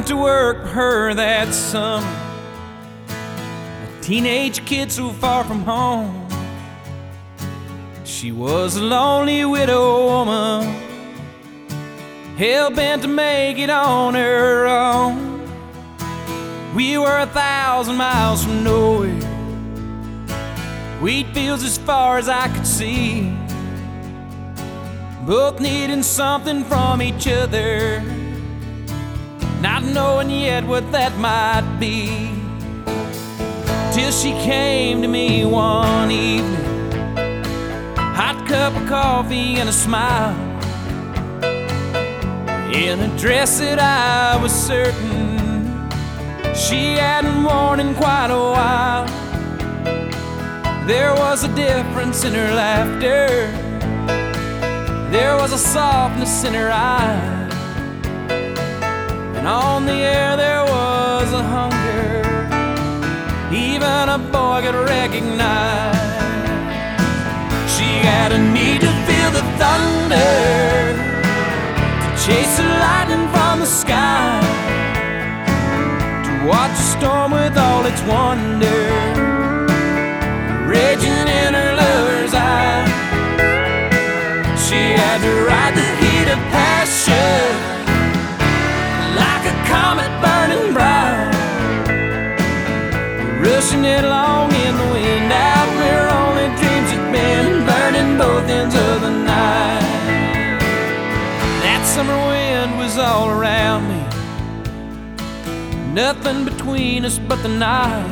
to work for her that summer. A teenage kid so far from home. She was a lonely widow woman, hell-bent to make it on her own. We were 1,000 miles from nowhere, wheat fields as far as I could see, both needing something from each other, not knowing yet what that might be. Till she came to me one evening, hot cup of coffee and a smile, in a dress that I was certain she hadn't worn in quite a while. There was a difference in her laughter, there was a softness in her eyes, and on the air there was a hunger even a boy could recognize. She had a need to feel the thunder, to chase the lightning from the sky, to watch a storm with all its wonder raging in her lover's eye. She had to ride the heat of passion like a comet burning bright, rushing it along in the wind out where only dreams had been, burning both ends of the night. That summer wind was all around me, nothing between us but the night.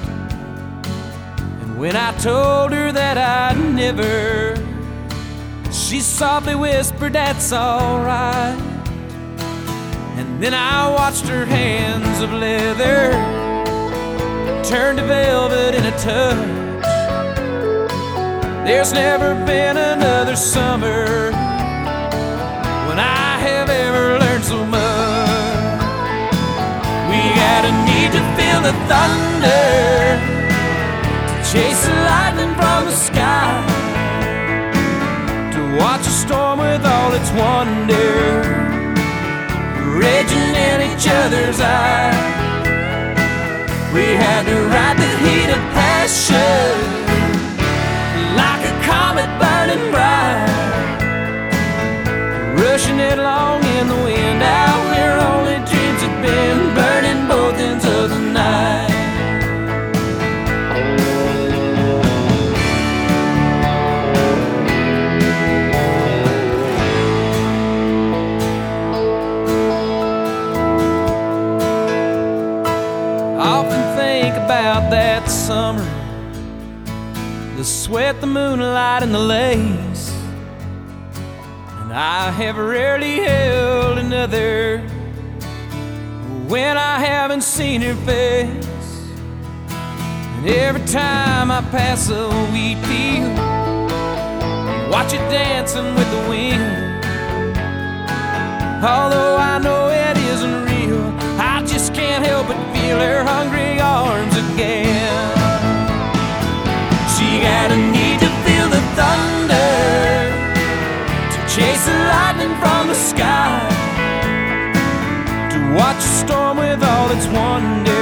And when I told her that I'd never, she softly whispered, "That's alright." And then I watched her hands of leather turn to velvet in a touch. There's never been another summer when I have ever learned so much. We had a need to feel the thunder, to chase the lightning from the sky, to watch a storm with all its wonder raging in each other's eyes. We had to ride the heat of passion like a comet burning bright, rushing it along in the wind out where only dreams had been, burning both ends of the night. I often think about that summer, the sweat, the moonlight, and the lace, and I have rarely held another when I haven't seen her face. And every time I pass a wheat field, watch it dancing with the wind, although I know it isn't real, I just can't help but feel her hungry arms again. She had a need to feel the thunder, to chase the lightning from the sky, to watch a storm with all its wonder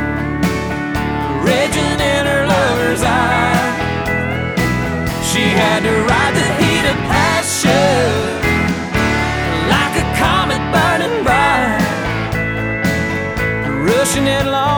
raging in her lover's eye. She had to ride the heat of passion like a comet burning bright, rushing it along